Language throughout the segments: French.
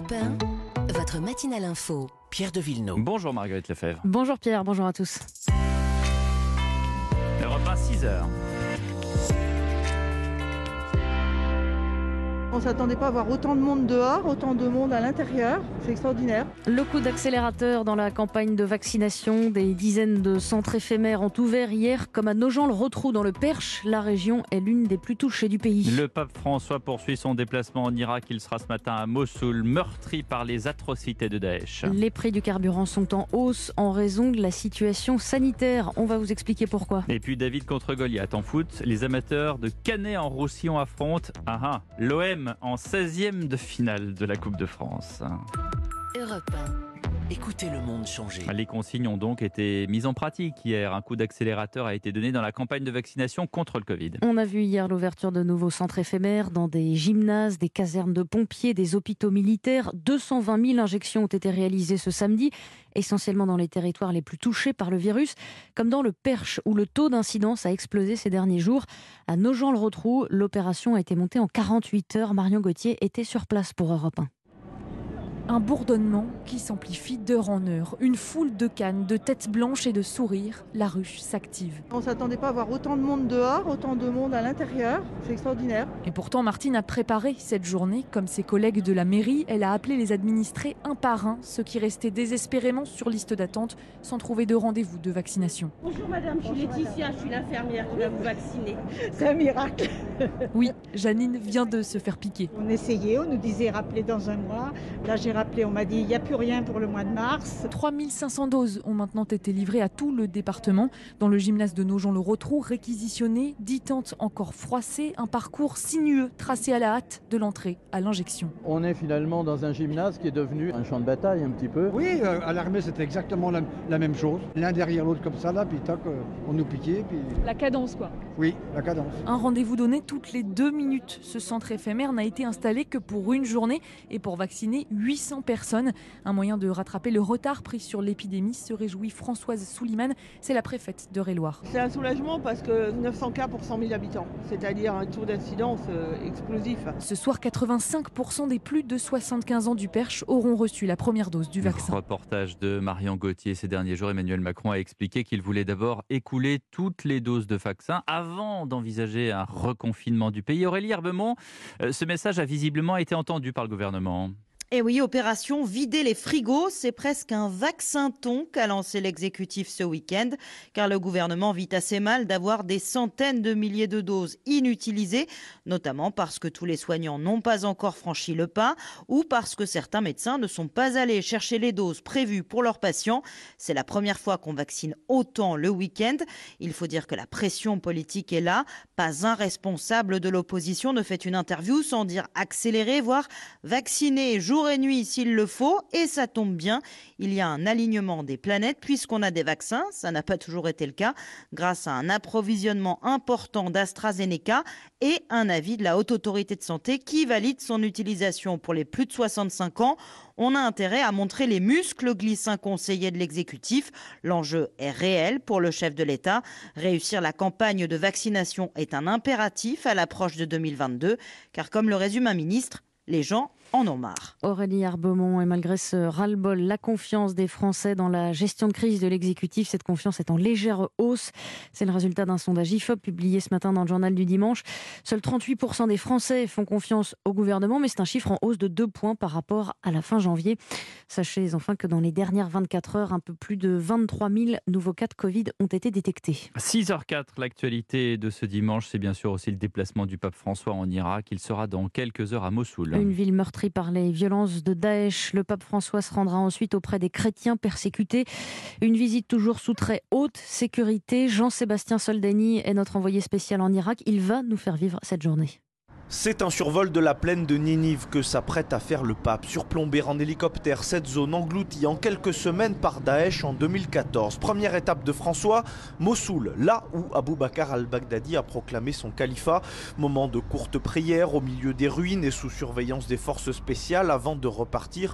Europe 1, votre matinale info. Pierre de Villeneuve. Bonjour Marguerite Lefebvre. Bonjour Pierre, bonjour à tous. Europe 1, 6h. On ne s'attendait pas à voir autant de monde dehors, autant de monde à l'intérieur. C'est extraordinaire. Le coup d'accélérateur dans la campagne de vaccination. Des dizaines de centres éphémères ont ouvert hier, comme à Nogent-le-Rotrou dans le Perche. La région est l'une des plus touchées du pays. Le pape François poursuit son déplacement en Irak. Il sera ce matin à Mossoul, meurtri par les atrocités de Daesh. Les prix du carburant sont en hausse en raison de la situation sanitaire. On va vous expliquer pourquoi. Et puis David contre Goliath en foot. Les amateurs de Canet-en-Roussillon affrontent l'OM en 16e de finale de la Coupe de France. Europe 1. Écoutez le monde changer. Les consignes ont donc été mises en pratique hier. Un coup d'accélérateur a été donné dans la campagne de vaccination contre le Covid. On a vu hier l'ouverture de nouveaux centres éphémères dans des gymnases, des casernes de pompiers, des hôpitaux militaires. 220 000 injections ont été réalisées ce samedi, essentiellement dans les territoires les plus touchés par le virus, comme dans le Perche où le taux d'incidence a explosé ces derniers jours. À Nogent-le-Rotrou, l'opération a été montée en 48 heures. Marion Gauthier était sur place pour Europe 1. Un bourdonnement qui s'amplifie d'heure en heure. Une foule de cannes, de têtes blanches et de sourires. La ruche s'active. On ne s'attendait pas à voir autant de monde dehors, autant de monde à l'intérieur. C'est extraordinaire. Et pourtant, Martine a préparé cette journée. Comme ses collègues de la mairie, elle a appelé les administrés un par un, ceux qui restaient désespérément sur liste d'attente sans trouver de rendez-vous de vaccination. Bonjour madame, je suis Laetitia, je suis l'infirmière qui va vous vacciner. C'est un miracle. Oui, Janine vient de se faire piquer. On essayait, on nous disait rappeler dans un mois. Là j'ai rappelé, on m'a dit il n'y a plus rien pour le mois de mars. 3500 doses ont maintenant été livrées à tout le département. Dans le gymnase de Nogent-le-Rotrou, réquisitionné, 10 tentes encore froissées, un parcours sinueux tracé à la hâte de l'entrée à l'injection. On est finalement dans un gymnase qui est devenu un champ de bataille un petit peu. Oui, à l'armée c'était exactement la même chose. L'un derrière l'autre comme ça, là, puis tac, on nous piquait. Puis... La cadence quoi. Oui, la cadence. Un rendez-vous donné toutes les 2 minutes. Ce centre éphémère n'a été installé que pour une journée et pour vacciner 800 personnes. Un moyen de rattraper le retard pris sur l'épidémie, se réjouit Françoise Souliman, c'est la préfète d'Eure-et-Loir. C'est un soulagement parce que 900 cas pour 100 000 habitants, c'est-à-dire un taux d'incidence explosif. Ce soir, 85% des plus de 75 ans du Perche auront reçu la première dose du vaccin. Reportage de Marion Gauthier. Ces derniers jours, Emmanuel Macron a expliqué qu'il voulait d'abord écouler toutes les doses de vaccin avant d'envisager un reconfinement du pays. Aurélie Herbemont, ce message a visiblement été entendu par le gouvernement. Et oui, opération vider les frigos, c'est presque un vaccin-ton qu'a lancé l'exécutif ce week-end, car le gouvernement vit assez mal d'avoir des centaines de milliers de doses inutilisées, notamment parce que tous les soignants n'ont pas encore franchi le pas ou parce que certains médecins ne sont pas allés chercher les doses prévues pour leurs patients. C'est la première fois qu'on vaccine autant le week-end. Il faut dire que la pression politique est là. Pas un responsable de l'opposition ne fait une interview sans dire accélérer, voire vacciner jour et nuit s'il le faut, et ça tombe bien, il y a un alignement des planètes puisqu'on a des vaccins, ça n'a pas toujours été le cas, grâce à un approvisionnement important d'AstraZeneca et un avis de la Haute Autorité de Santé qui valide son utilisation pour les plus de 65 ans. On a intérêt à montrer les muscles glisse un conseiller de l'exécutif. L'enjeu est réel pour le chef de l'État. Réussir la campagne de vaccination est un impératif à l'approche de 2022, car comme le résume un ministre, les gens en ont marre. Aurélie Herbemont, et malgré ce ras-le-bol, la confiance des Français dans la gestion de crise de l'exécutif, cette confiance est en légère hausse. C'est le résultat d'un sondage IFOP publié ce matin dans le journal du dimanche. Seuls 38% des Français font confiance au gouvernement, mais c'est un chiffre en hausse de 2 points par rapport à la fin janvier. Sachez enfin que dans les dernières 24 heures, un peu plus de 23 000 nouveaux cas de Covid ont été détectés. 6h04, l'actualité de ce dimanche, c'est bien sûr aussi le déplacement du pape François en Irak. Il sera dans quelques heures à Mossoul. Une ville meurtrie par les violences de Daesh. Le pape François se rendra ensuite auprès des chrétiens persécutés. Une visite toujours sous très haute sécurité. Jean-Sébastien Soldani est notre envoyé spécial en Irak. Il va nous faire vivre cette journée. C'est un survol de la plaine de Ninive que s'apprête à faire le pape. Surplombé en hélicoptère, cette zone engloutie en quelques semaines par Daesh en 2014. Première étape de François, Mossoul, là où Abou Bakr al-Baghdadi a proclamé son califat. Moment de courte prière au milieu des ruines et sous surveillance des forces spéciales avant de repartir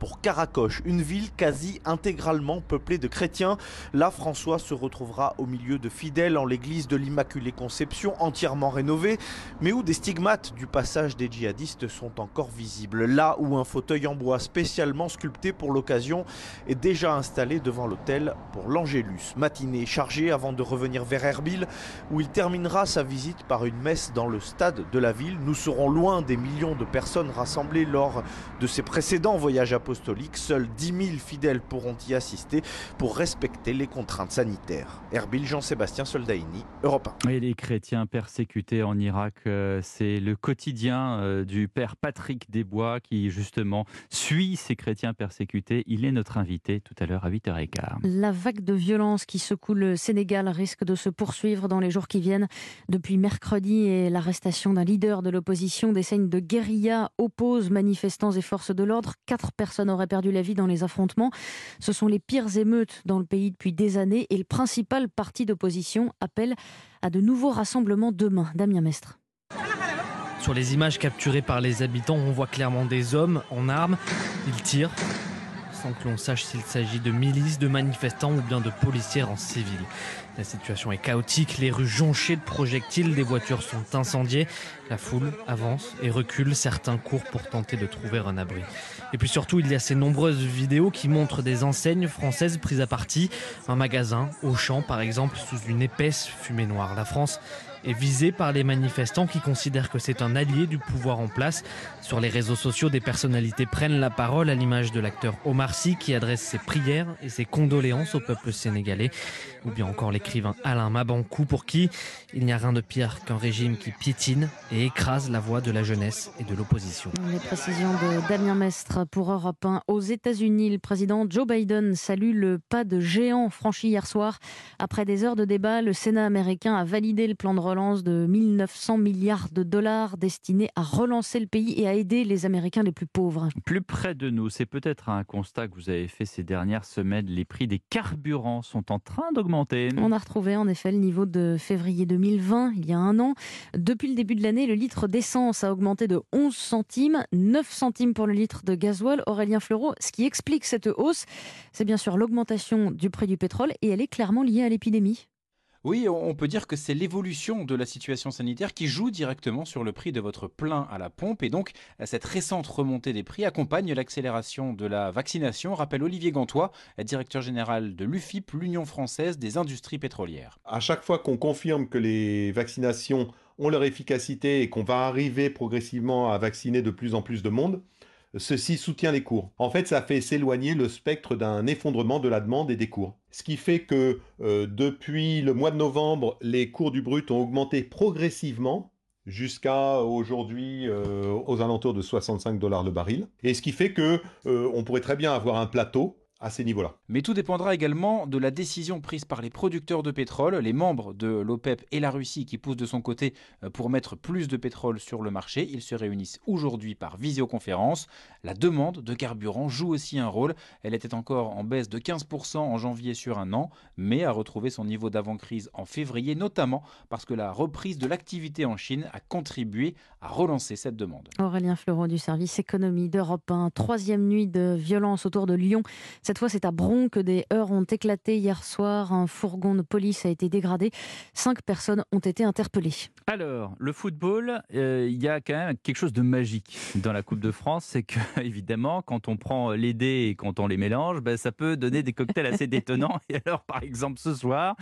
pour Karakoche, une ville quasi intégralement peuplée de chrétiens. Là, François se retrouvera au milieu de fidèles en l'église de l'Immaculée Conception, entièrement rénovée, mais où des stigmates du passage des djihadistes sont encore visibles. Là où un fauteuil en bois spécialement sculpté pour l'occasion est déjà installé devant l'autel pour l'Angélus. Matinée chargée avant de revenir vers Erbil, où il terminera sa visite par une messe dans le stade de la ville. Nous serons loin des millions de personnes rassemblées lors de ses précédents voyages apostoliques. Seuls 10 000 fidèles pourront y assister pour respecter les contraintes sanitaires. Erbil, Jean-Sébastien Soldaini, Europe 1. Et les chrétiens persécutés en Irak, c'est le quotidien du père Patrick Desbois qui justement suit ces chrétiens persécutés. Il est notre invité tout à l'heure à 8h15. La vague de violence qui secoue le Sénégal risque de se poursuivre dans les jours qui viennent. Depuis mercredi et l'arrestation d'un leader de l'opposition, des scènes de guérilla opposent manifestants et forces de l'ordre. 4 personnes auraient perdu la vie dans les affrontements. Ce sont les pires émeutes dans le pays depuis des années et le principal parti d'opposition appelle à de nouveaux rassemblements demain. Damien Mestre. Sur les images capturées par les habitants, on voit clairement des hommes en armes. Ils tirent sans que l'on sache s'il s'agit de milices, de manifestants ou bien de policiers en civil. La situation est chaotique, les rues jonchées de projectiles, des voitures sont incendiées. La foule avance et recule, certains courent pour tenter de trouver un abri. Et puis surtout, il y a ces nombreuses vidéos qui montrent des enseignes françaises prises à partie. Un magasin, Auchan par exemple, sous une épaisse fumée noire. La France est visée par les manifestants qui considèrent que c'est un allié du pouvoir en place. Sur les réseaux sociaux, des personnalités prennent la parole à l'image de l'acteur Omar Sy qui adresse ses prières et ses condoléances au peuple sénégalais. Ou bien encore l'écrivain Alain Mabankou pour qui il n'y a rien de pire qu'un régime qui piétine et écrase la voix de la jeunesse et de l'opposition. Les précisions de Damien Mestre pour Europe 1. Aux États-Unis, le président Joe Biden salue le pas de géant franchi hier soir. Après des heures de débat, le Sénat américain a validé le plan de relance de 1 900 milliards de dollars destiné à relancer le pays et à aider les Américains les plus pauvres. Plus près de nous, c'est peut-être un constat que vous avez fait ces dernières semaines. Les prix des carburants sont en train d'augmenter. On a retrouvé en effet le niveau de février 2020, il y a un an. Depuis le début de l'année, le litre d'essence a augmenté de 11 centimes, 9 centimes pour le litre de gasoil. Aurélien Fleureau, ce qui explique cette hausse, c'est bien sûr l'augmentation du prix du pétrole et elle est clairement liée à l'épidémie. Oui, on peut dire que c'est l'évolution de la situation sanitaire qui joue directement sur le prix de votre plein à la pompe. Et donc, cette récente remontée des prix accompagne l'accélération de la vaccination, rappelle Olivier Gantois, directeur général de l'UFIP, l'Union française des industries pétrolières. À chaque fois qu'on confirme que les vaccinations ont leur efficacité et qu'on va arriver progressivement à vacciner de plus en plus de monde, ceci soutient les cours. En fait, ça fait s'éloigner le spectre d'un effondrement de la demande et des cours. Ce qui fait que depuis le mois de novembre, les cours du brut ont augmenté progressivement jusqu'à aujourd'hui aux alentours de 65 $ le baril. Et ce qui fait que on pourrait très bien avoir un plateau à ces niveaux-là. Mais tout dépendra également de la décision prise par les producteurs de pétrole, les membres de l'OPEP et la Russie qui poussent de son côté pour mettre plus de pétrole sur le marché. Ils se réunissent aujourd'hui par visioconférence. La demande de carburant joue aussi un rôle. Elle était encore en baisse de 15% en janvier sur un an, mais a retrouvé son niveau d'avant-crise en février, notamment parce que la reprise de l'activité en Chine a contribué à relancer cette demande. Aurélien Fleureau du service économie d'Europe 1. 3e nuit de violence autour de Lyon. Cette fois, c'est à Bron que des heurts ont éclaté hier soir. Un fourgon de police a été dégradé. 5 personnes ont été interpellées. Alors, le football, il y a quand même quelque chose de magique dans la Coupe de France. C'est que, évidemment, quand on prend les dés et quand on les mélange, ça peut donner des cocktails assez détonnants. Et alors, par exemple, ce soir,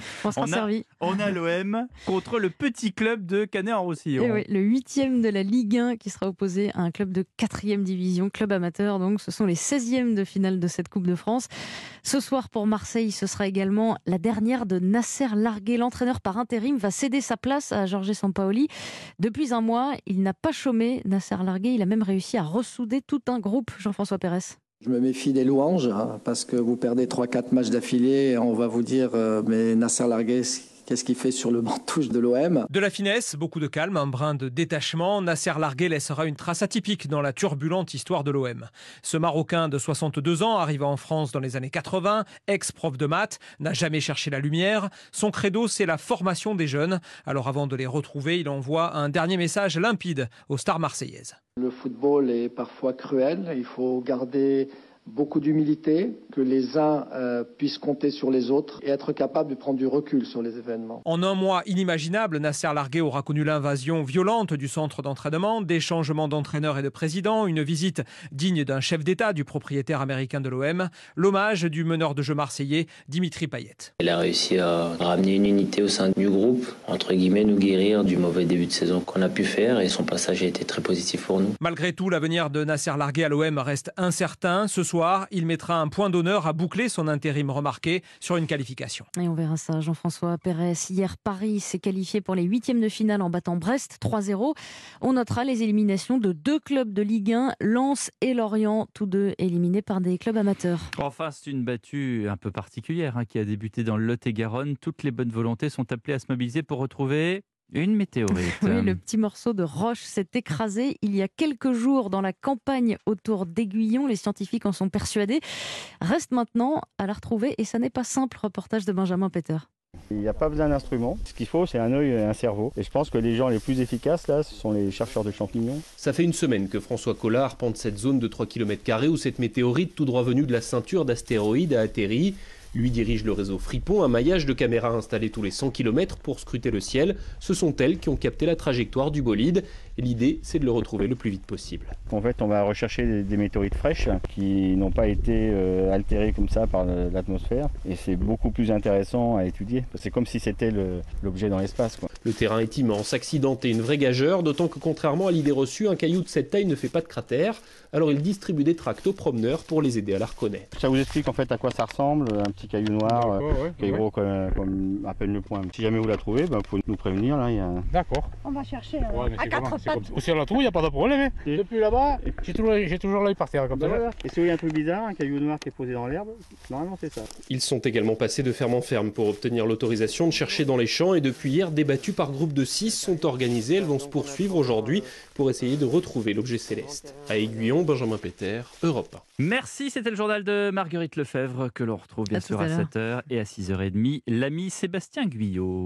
on a l'OM contre le petit club de Canet-en-Roussillon. Et oui, le 8e de la Ligue 1 qui sera opposé à un club de 4e division, club amateur. Donc, ce sont les 16e de finale de cette Coupe de France. Ce soir pour Marseille, ce sera également la dernière de Nasser Largué. L'entraîneur par intérim va céder sa place à Jorge Sampaoli. Depuis un mois, il n'a pas chômé. Nasser Largué, il a même réussi à ressouder tout un groupe. Jean-François Pérez. Je me méfie des louanges, parce que vous perdez 3-4 matchs d'affilée. On va vous dire, mais Nasser Largué, qu'est-ce qu'il fait sur le banc de touche de l'OM ? De la finesse, beaucoup de calme, un brin de détachement. Nasser Largué laissera une trace atypique dans la turbulente histoire de l'OM. Ce Marocain de 62 ans, arrivé en France dans les années 80, ex-prof de maths, n'a jamais cherché la lumière. Son credo, c'est la formation des jeunes. Alors avant de les retrouver, il envoie un dernier message limpide aux stars marseillaises. Le football est parfois cruel. Il faut garder beaucoup d'humilité, que les uns puissent compter sur les autres et être capables de prendre du recul sur les événements. En un mois inimaginable, Nasser Largué aura connu l'invasion violente du centre d'entraînement, des changements d'entraîneur et de président, une visite digne d'un chef d'État du propriétaire américain de l'OM, l'hommage du meneur de jeu marseillais Dimitri Payet. Il a réussi à ramener une unité au sein du groupe, entre guillemets, nous guérir du mauvais début de saison qu'on a pu faire et son passage a été très positif pour nous. Malgré tout, l'avenir de Nasser Largué à l'OM reste incertain. Ce soir, il mettra un point d'honneur à boucler son intérim remarqué sur une qualification. Et on verra ça, Jean-François Pérez. Hier, Paris s'est qualifié pour les 8e de finale en battant Brest 3-0. On notera les éliminations de 2 clubs de Ligue 1, Lens et Lorient, tous deux éliminés par des clubs amateurs. Enfin, c'est une battue un peu particulière qui a débuté dans le Lot-et-Garonne. Toutes les bonnes volontés sont appelées à se mobiliser pour retrouver une météorite. Oui, le petit morceau de roche s'est écrasé il y a quelques jours dans la campagne autour d'Aiguillon. Les scientifiques en sont persuadés. Reste maintenant à la retrouver et ça n'est pas simple. Reportage de Benjamin Peter. Il n'y a pas besoin d'instruments. Ce qu'il faut, c'est un œil et un cerveau. Et je pense que les gens les plus efficaces, là, ce sont les chercheurs de champignons. Ça fait une semaine que François Collard arpente cette zone de 3 km² où cette météorite tout droit venue de la ceinture d'astéroïdes a atterri. Lui dirige le réseau Fripon, un maillage de caméras installées tous les 100 km pour scruter le ciel. Ce sont elles qui ont capté la trajectoire du bolide. Et l'idée, c'est de le retrouver le plus vite possible. En fait, on va rechercher des météorites fraîches qui n'ont pas été altérées comme ça par l'atmosphère. Et c'est beaucoup plus intéressant à étudier. C'est comme si c'était l'objet dans l'espace, quoi. Le terrain est immense, accidenté, une vraie gageure, d'autant que contrairement à l'idée reçue, un caillou de cette taille ne fait pas de cratère. Alors il distribue des tracts aux promeneurs pour les aider à la reconnaître. Ça vous explique en fait à quoi ça ressemble, un petit caillou noir qui est gros comme à peine le poing. Si jamais vous la trouvez, vous pouvez nous prévenir. Là, D'accord. On va chercher à 4 pattes. Si on la trouve, il n'y a pas de problème. Depuis là-bas, j'ai toujours l'œil par terre. Comme ça. Et si vous voyez un truc bizarre, un caillou noir qui est posé dans l'herbe, normalement c'est ça. Ils sont également passés de ferme en ferme pour obtenir l'autorisation de chercher dans les champs et depuis hier, débattus par groupe de 6 sont organisés. Elles vont se poursuivre aujourd'hui pour essayer de retrouver l'objet céleste. À Aiguillon, Benjamin Peter, Europe 1. Merci, c'était le journal de Marguerite Lefebvre que l'on retrouve bien sûr à 7h et à 6h30. L'ami Sébastien Guyot.